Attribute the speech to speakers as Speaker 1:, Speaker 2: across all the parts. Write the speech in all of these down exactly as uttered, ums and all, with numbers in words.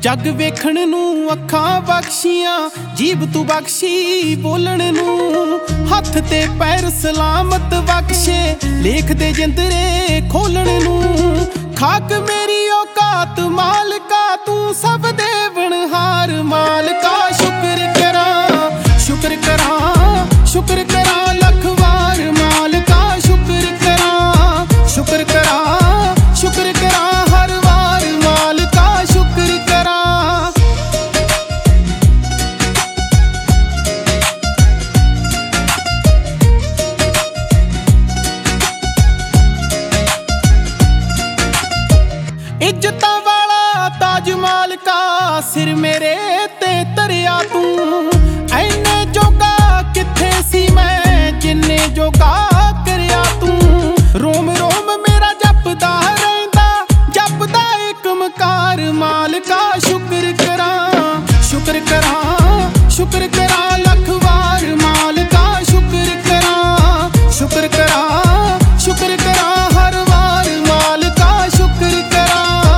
Speaker 1: जग वेखण नू अखां बख्शियां, जीभ तू बख्शी बोलण नू, हथ ते पैर सलामत बख्शे, लेख दे जिंदरे खोलण नू। खाक मेरी औकात मालका, तू सब दे बनहार मालका। शुक्र करां शुक्र करां शुक्र करां लख वार मालका। शुक्र करां शुक्र करां शुक्र करां हर वार मालका। शुक्र करां इज्जतां वाला ताज मालका, सिर मेरे ते तरिया तू। ऐने जोगा किथे सी मैं, जिन्ने जोगा करिया तू। रोम रोम मेरा जपदा रहिंदा, जपदा एक मकार मालका। शुक्र करां शुक्र करां शुक्र करां लख वार मालका। शुक्र करां शुक्र करां शुक्र करां हर वार मालका। शुक्र करां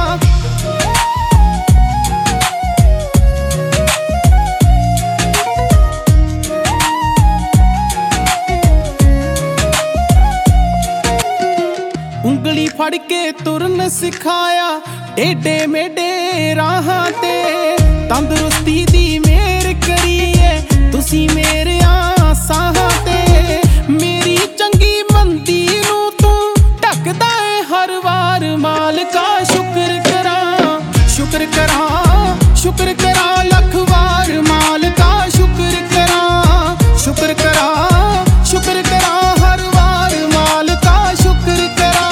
Speaker 1: ਉਂਗਲੀ ਫੜ ਕੇ ਤੁਰਨ ਸਿਖਾਇਆ, ਏਡੇ ਮੇਡੇ ਰਾਹਾਂ ਤੇ। ਤੰਦਰੁਸਤੀ ਦੀ ਮੇਰ ਕਰੀਏ ਤੁਸੀਂ ਮੇਰਿਆਂ ਸਾਹਾਂ ਤੇ। ਮੇਰੀ ਚੰਗੀ ਮੰਦੀ ਨੂੰ ਤੂੰ ਢੱਕਦਾ ਏ ਹਰ ਵਾਰ ਮਾਲਕਾ। ਸ਼ੁਕਰ ਕਰਾਂ ਸ਼ੁਕਰ ਕਰਾਂ ਸ਼ੁਕਰ ਕਰਾਂ ਲੱਖ ਵਾਰ ਮਾਲਕਾ। ਸ਼ੁਕਰ ਕਰਾਂ ਸ਼ੁਕਰ ਕਰਾਂ ਸ਼ੁਕਰ ਕਰਾਂ ਹਰ ਵਾਰ ਮਾਲਕਾ। ਸ਼ੁਕਰ ਕਰਾਂ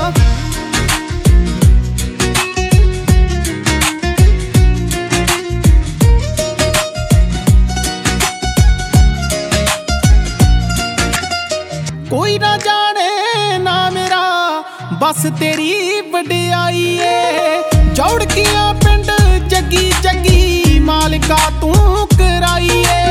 Speaker 1: कोई ना जाने ना मेरा, बस तेरी वडियाई ए। जौड़कियां पिंड जगी जगी मालका तू कराई ए।